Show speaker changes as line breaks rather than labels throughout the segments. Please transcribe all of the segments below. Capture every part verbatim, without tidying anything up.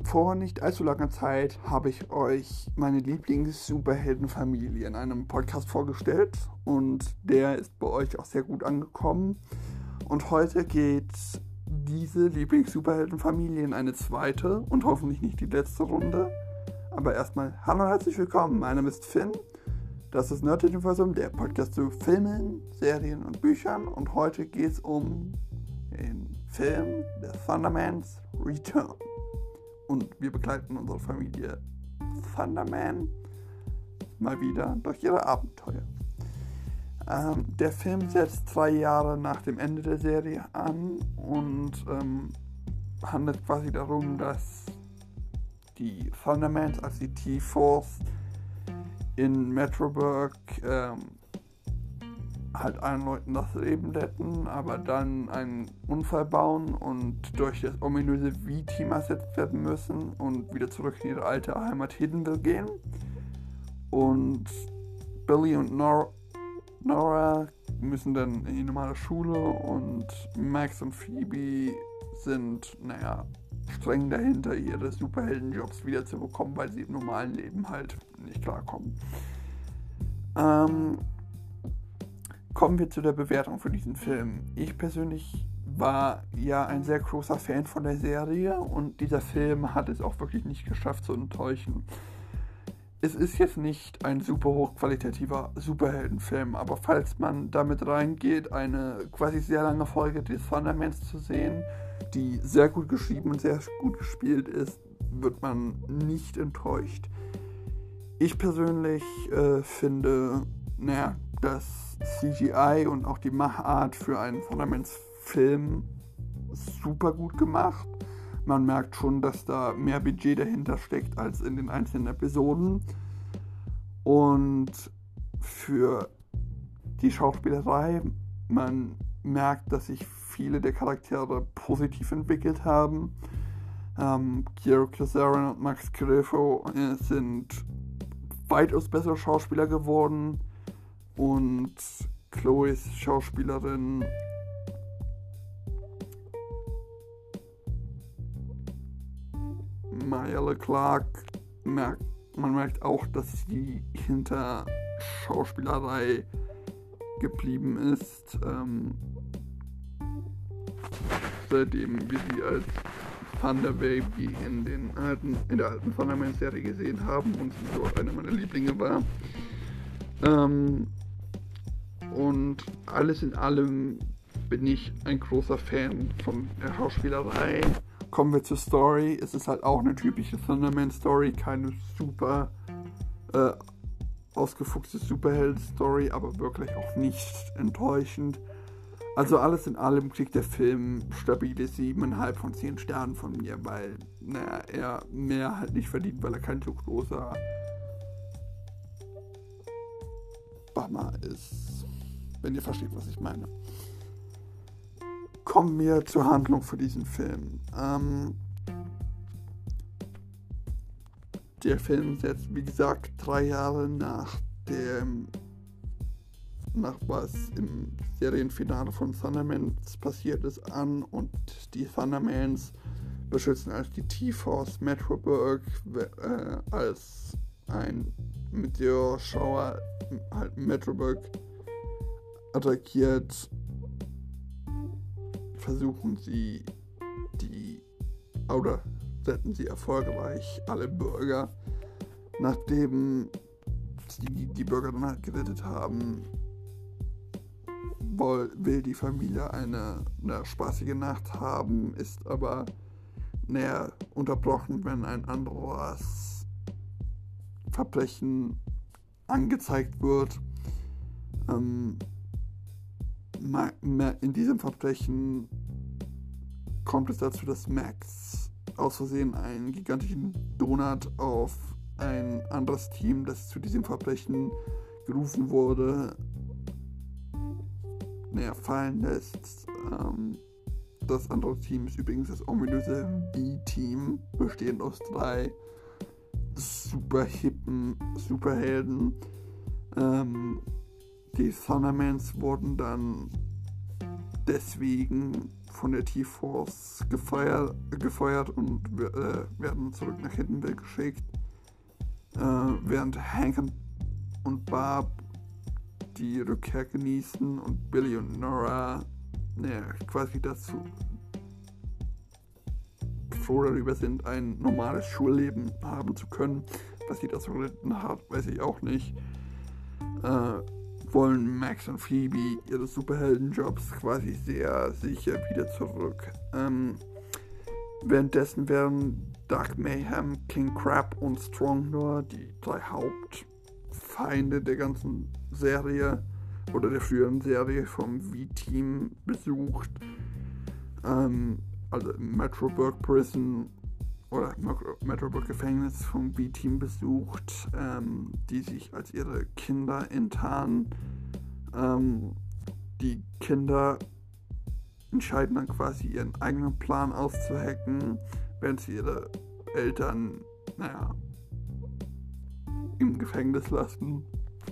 Vor nicht allzu langer Zeit habe ich euch meine Lieblings-Superheldenfamilie in einem Podcast vorgestellt und der ist bei euch auch sehr gut angekommen. Und heute geht diese Lieblings-Superheldenfamilie in eine zweite und hoffentlich nicht die letzte Runde. Aber erstmal hallo und herzlich willkommen, mein Name ist Finn. Das ist Nerd Universum, der Podcast zu Filmen, Serien und Büchern. Und heute geht es um den Film The Thundermans Return. Und wir begleiten unsere Familie Thunderman mal wieder durch ihre Abenteuer. Ähm, der Film setzt zwei Jahre nach dem Ende der Serie an und ähm, handelt quasi darum, dass die Thundermans, also die T-Force, in Metroburg ähm, halt allen Leuten das Leben retten, aber dann einen Unfall bauen und durch das ominöse V-Team ersetzt werden müssen und wieder zurück in ihre alte Heimat Hiddenville gehen. Und Billy und Nor- Nora müssen dann in die normale Schule und Max und Phoebe sind, naja, streng dahinter, ihre Superheldenjobs wieder zu bekommen, weil sie im normalen Leben halt nicht klarkommen. Ähm, kommen wir zu der Bewertung für diesen Film. Ich persönlich war ja ein sehr großer Fan von der Serie und dieser Film hat es auch wirklich nicht geschafft zu enttäuschen. Es ist jetzt nicht ein super hochqualitativer Superheldenfilm, aber falls man damit reingeht, eine quasi sehr lange Folge des Thundermans zu sehen, die sehr gut geschrieben und sehr gut gespielt ist, wird man nicht enttäuscht. Ich persönlich äh, finde, naja, das C G I und auch die Machart für einen Thundermans-Film super gut gemacht. Man merkt schon, dass da mehr Budget dahinter steckt als in den einzelnen Episoden. Und für die Schauspielerei, man merkt, dass sich viele der Charaktere positiv entwickelt haben. Ähm, Kiero Kazarin und Max Grifo äh, sind weitaus bessere Schauspieler geworden. Und Chloes Schauspielerin Emilia Clarke, merkt, man merkt auch, dass sie hinter Schauspielerei geblieben ist, ähm, seitdem wir sie als Thunder Baby in, den alten, in der alten Thunderman-Serie gesehen haben und sie dort eine meiner Lieblinge war. Ähm, und alles in allem bin ich ein großer Fan von der Schauspielerei. Kommen wir zur Story. Es ist halt auch eine typische Thunderman-Story, keine super äh, ausgefuchste Superheld-Story, aber wirklich auch nicht enttäuschend. Also alles in allem kriegt der Film stabile sieben Komma fünf von zehn Sternen von mir, weil naja, er mehr halt nicht verdient, weil er kein so großer Bummer ist. Wenn ihr versteht, was ich meine. Kommen wir zur Handlung für diesen Film. Ähm, der Film setzt, wie gesagt, drei Jahre nach dem, nach was im Serienfinale von Thundermans passiert ist, an und die Thundermans beschützen als die T-Force Metroburg äh, als ein Meteorschauer halt Metroburg attackiert, versuchen sie die, oder retten sie erfolgreich alle Bürger. Nachdem sie die Bürger dann halt gerettet haben, will, will die Familie eine, eine spaßige Nacht haben, ist aber näher unterbrochen, wenn ein anderes Verbrechen angezeigt wird. Ähm, In diesem Verbrechen kommt es dazu, dass Max aus Versehen einen gigantischen Donut auf ein anderes Team, das zu diesem Verbrechen gerufen wurde, naja, fallen lässt. Ähm, das andere Team ist übrigens das ominöse B-Team, bestehend aus drei super hippen Superhelden. Ähm, Die Thundermans wurden dann deswegen von der T-Force gefeuert, gefeuert und äh, werden zurück nach Hiddenville geschickt. Äh, während Hank und Barb die Rückkehr genießen und Billy und Nora naja, quasi dazu froh darüber sind, ein normales Schulleben haben zu können. Was sie dazu geritten hat, weiß ich auch nicht. Äh, wollen Max und Phoebe ihre Superheldenjobs quasi sehr sicher wieder zurück. Ähm, währenddessen werden Dark Mayhem, King Crab und Strongnor, die drei Hauptfeinde der ganzen Serie oder der früheren Serie vom V-Team besucht. Ähm, also im Metroburg Prison oder Metroburg Gefängnis vom V-Team besucht, ähm, die sich als ihre Kinder enttarnen. Ähm, die Kinder entscheiden dann quasi ihren eigenen Plan auszuhacken, während sie ihre Eltern, naja, im Gefängnis lassen.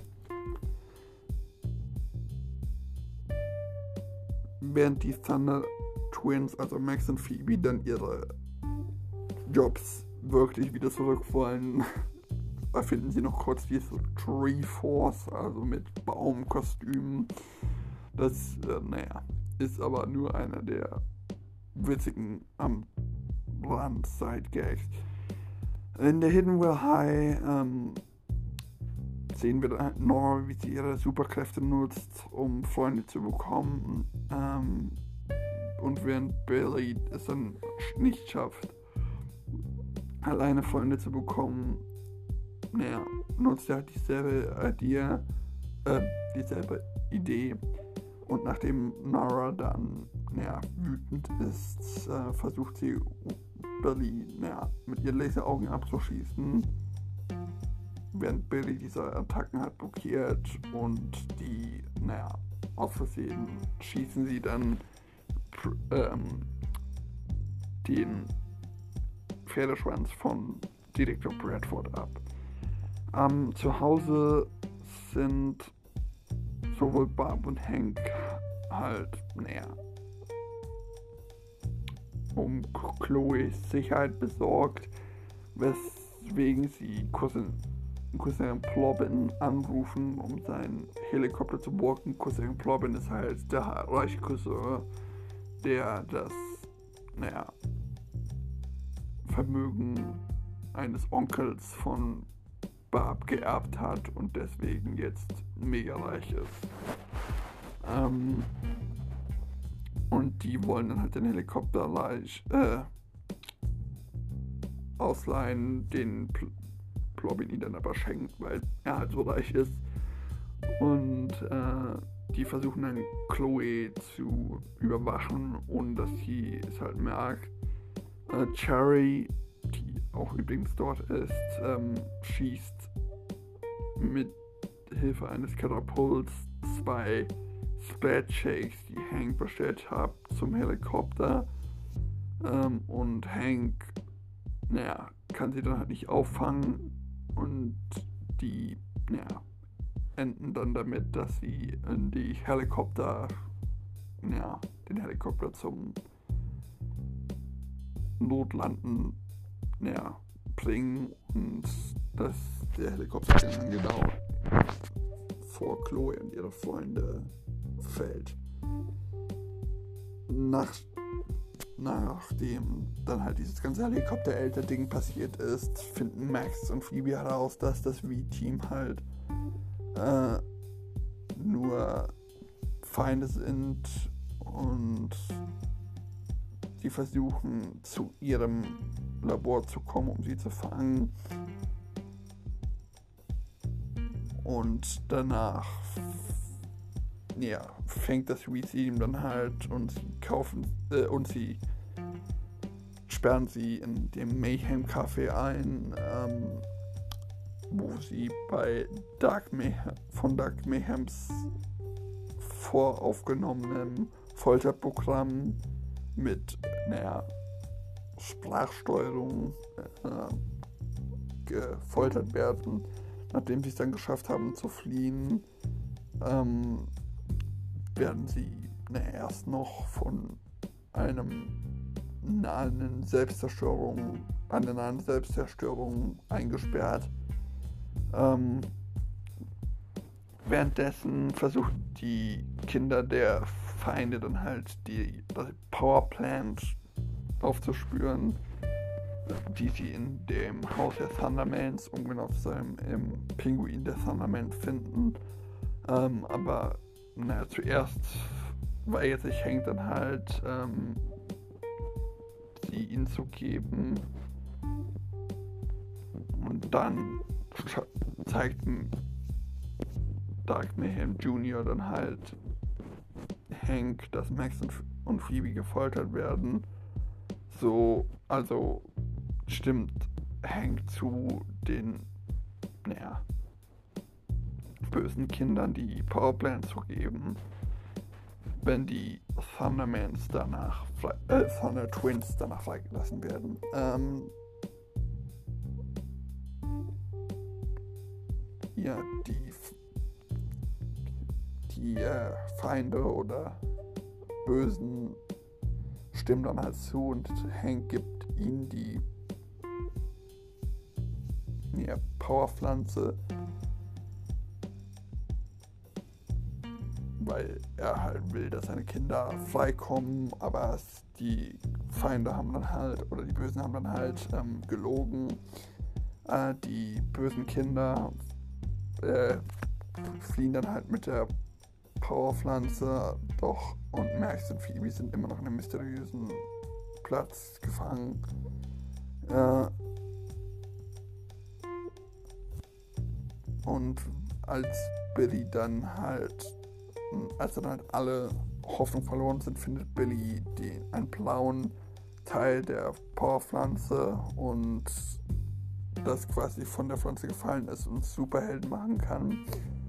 Während die Thunder Twins, also Max und Phoebe, dann ihre Jobs wirklich wieder zurück wollen, erfinden sie noch kurz diese Tree Force, also mit Baumkostümen. Das, äh, naja, ist aber nur einer der witzigen am Rand Side-Gags. In der Hiddenville High ähm, sehen wir dann Nora, wie sie ihre Superkräfte nutzt, um Freunde zu bekommen. Ähm, und während Billy es dann nicht schafft, alleine Freunde zu bekommen, naja, nutzt er halt dieselbe Idee, äh, dieselbe Idee. Und nachdem Nora dann, naja, wütend ist, äh, versucht sie Billy, naja, mit ihren Laseraugen abzuschießen, während Billy diese Attacken hat blockiert und die, naja, aus Versehen schießen sie dann ähm, den Pferdeschwanz von Direktor Bradford ab. Ähm, zu Hause sind sowohl Barb und Hank halt, naja, um Chloes Sicherheit besorgt, weswegen sie Cousin, Cousin Plobbin anrufen, um seinen Helikopter zu borgen. Cousin Plobbin ist halt der reiche Cousin, der das, naja, Vermögen eines Onkels von Barb geerbt hat und deswegen jetzt mega reich ist. Ähm, und die wollen dann halt den Helikopter leicht, äh, ausleihen, den Pl- Plobbin ihn dann aber schenkt, weil er halt so reich ist. Und äh, die versuchen dann Chloe zu überwachen, ohne dass sie es halt merkt. Äh, Cherry, die auch übrigens dort ist, ähm, schießt mit Hilfe eines Katapults zwei Splat Shakes, die Hank bestellt hat, zum Helikopter. Ähm, und Hank, naja, kann sie dann halt nicht auffangen und die, naja, enden dann damit, dass sie in die Helikopter, ja, den Helikopter zum Notlanden, ja, bringen und dass der Helikopter dann genau vor Chloe und ihre Freunde fällt. Nach, nachdem dann halt dieses ganze Helikopter-Elter-Ding passiert ist, finden Max und Phoebe heraus, dass das V-Team halt äh, nur Feinde sind und sie versuchen zu ihrem Labor zu kommen, um sie zu fangen. Und danach ja, fängt das V-Team dann halt und sie kaufen äh, und sie sperren sie in dem Mayhem Café ein, ähm, wo sie bei Dark Mayhem, von Dark Mayhems voraufgenommenem Folterprogramm mit, naja, Sprachsteuerung äh, gefoltert werden. Nachdem sie es dann geschafft haben zu fliehen, ähm, werden sie ne, erst noch von einem nahen Selbstzerstörung, einer nahen Selbstzerstörung eingesperrt. Ähm, währenddessen versuchen die Kinder der Feinde dann halt die, die Powerplant aufzuspüren, die sie in dem Haus der Thundermans, um genau zu sein, im Pinguin der Thundermans finden. Ähm, aber naja, zuerst weigert sich Hank dann halt, ähm, sie ihnen zu geben. Und dann zeigt Dark Mayhem Junior dann halt Hank, dass Max und, und Phoebe gefoltert werden. So, also stimmt Hank zu, den, naja, bösen Kindern die Powerplant zu geben, wenn die Thundermans danach, äh, Thunder Twins danach freigelassen werden. Ähm, ja, die, die äh, Feinde oder Bösen stimmen dann halt zu und Hank gibt ihnen die ja, Powerpflanze, weil er halt will, dass seine Kinder freikommen, aber die Feinde haben dann halt, oder die Bösen haben dann halt ähm, gelogen. Äh, die bösen Kinder äh, fliehen dann halt mit der Powerpflanze, doch, und Max und Phoebe sind immer noch in einem mysteriösen Platz gefangen. Äh, und als Billy dann halt, als dann halt alle Hoffnung verloren sind, findet Billy den, einen blauen Teil der Powerpflanze und das quasi von der Pflanze gefallen ist und Superhelden machen kann.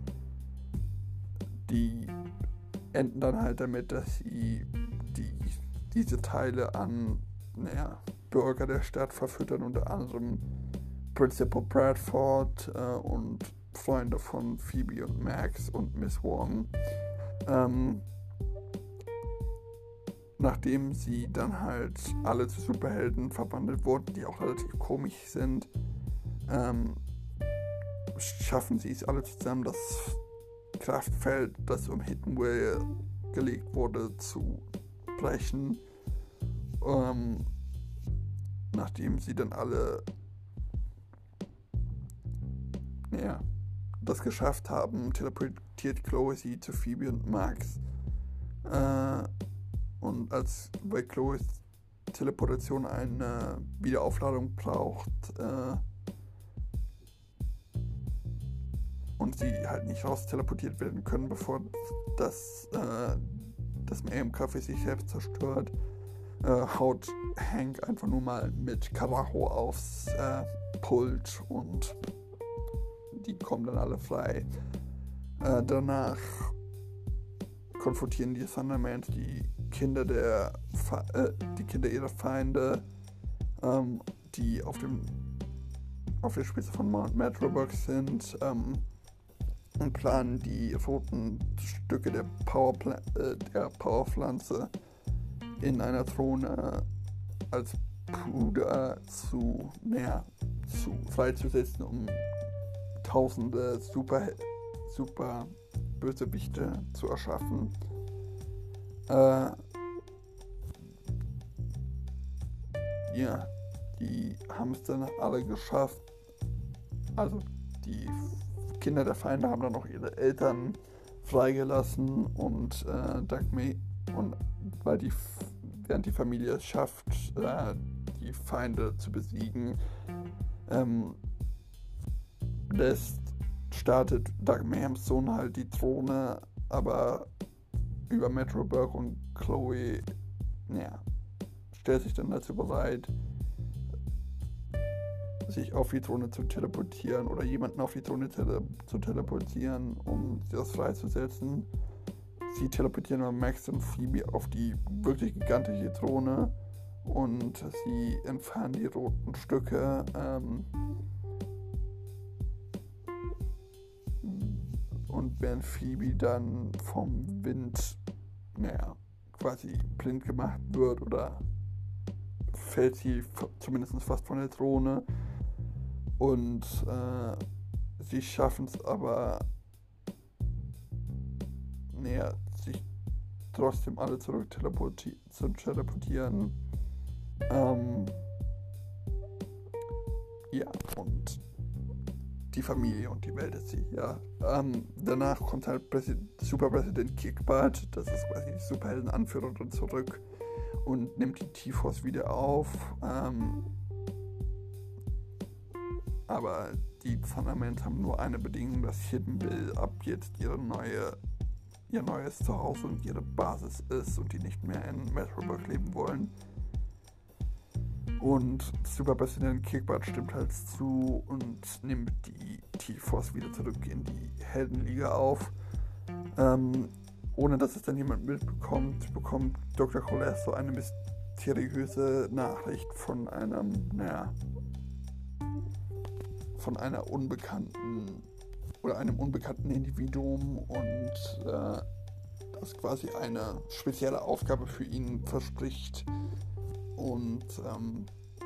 Die enden dann halt damit, dass sie die, diese Teile an naja, Bürger der Stadt verfüttern, unter anderem Principal Bradford äh, und Freunde von Phoebe und Max und Miss Wong. Ähm, nachdem sie dann halt alle zu Superhelden verwandelt wurden, die auch relativ komisch sind, ähm, schaffen sie es alle zusammen, das Kraftfeld, das um Hiddenway gelegt wurde, zu brechen. Ähm, nachdem sie dann alle ja, das geschafft haben, teleportiert Chloe sie zu Phoebe und Max. Äh, und als bei Chloes Teleportation eine Wiederaufladung braucht äh, und sie halt nicht raus teleportiert werden können, bevor das, äh, das Mayhem Café sich selbst zerstört, äh, haut Hank einfach nur mal mit Karacho aufs äh, Pult und die kommen dann alle frei. Äh, danach konfrontieren die Thundermans die Kinder der Fe- äh, die Kinder ihrer Feinde, ähm, die auf dem auf der Spitze von Mount Metroburg sind, ähm, und planen die roten Stücke der, Powerpla- äh, der Powerpflanze in einer Drohne als Puder zu, naja, zu freizusetzen, um tausende super, super Bösewichte zu erschaffen. Äh, ja, die haben es dann alle geschafft. Also die Kinder der Feinde haben dann auch ihre Eltern freigelassen und äh, Doug May, und weil die während die Familie es schafft, äh, die Feinde zu besiegen, ähm, lässt startet Doug Mayhems Sohn halt die Drohne, aber über Metroburg, und Chloe ja, stellt sich dann dazu bereit, sich auf die Drohne zu teleportieren oder jemanden auf die Drohne tele- zu teleportieren, um das freizusetzen. Sie teleportieren dann Max und Phoebe auf die wirklich gigantische Drohne und sie entfernen die roten Stücke. Ähm, und während Phoebe dann vom Wind naja, quasi blind gemacht wird oder fällt sie f- zumindest fast von der Throne. Und äh, sie schaffen es aber, naja, sich trotzdem alle zurück teleporti- zu teleportieren. Ähm, ja, und die Familie und die Welt ist sie, ja. Ähm, danach kommt halt Präsident, Superpräsident Kickbutt, das ist quasi die Superhelden-Anführerin, zurück und nimmt die T-Force wieder auf. Ähm, aber die Thundermans haben nur eine Bedingung, dass Hidden Bill ab jetzt ihre neue, ihr neues Zuhause und ihre Basis ist und die nicht mehr in Metroburg leben wollen. Und Superpräsident Kickbutt stimmt halt zu und nimmt die T-Force wieder zurück in die Heldenliga auf. Ähm, ohne dass es dann jemand mitbekommt, bekommt Doktor Colesso eine mysteriöse Nachricht von einem, naja, von einer unbekannten oder einem unbekannten Individuum und äh, das quasi eine spezielle Aufgabe für ihn verspricht. Und ähm,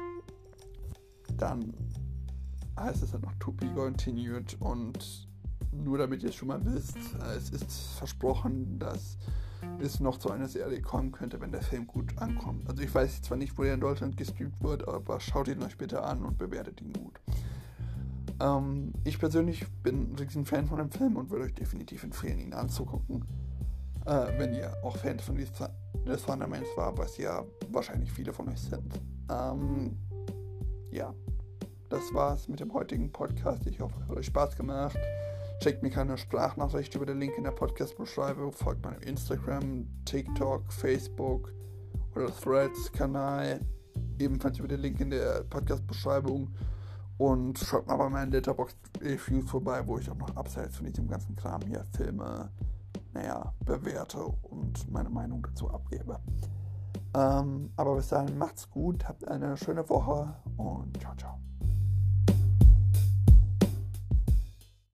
dann heißt es dann noch To Be Continued und nur damit ihr es schon mal wisst, es ist versprochen, dass es noch zu einer Serie kommen könnte, wenn der Film gut ankommt. Also ich weiß zwar nicht, wo der in Deutschland gestreamt wird, aber schaut ihn euch bitte an und bewertet ihn gut. Ähm, ich persönlich bin ein riesen Fan von dem Film und würde euch definitiv empfehlen, ihn anzugucken. Äh, wenn ihr auch Fans von des Thundermans war, was ja wahrscheinlich viele von euch sind. Ähm, ja, das war's mit dem heutigen Podcast. Ich hoffe, es hat euch Spaß gemacht. Schickt mir keine Sprachnachricht über den Link in der Podcast-Beschreibung. Folgt meinem Instagram, TikTok, Facebook oder Threads-Kanal. Ebenfalls über den Link in der Podcast-Beschreibung. Und schaut mal bei meinen Letterboxd-Reviews vorbei, wo ich auch noch abseits von diesem ganzen Kram hier Filme, naja, bewerte und meine Meinung dazu abgebe. Ähm, aber bis dahin macht's gut, habt eine schöne Woche und ciao, ciao.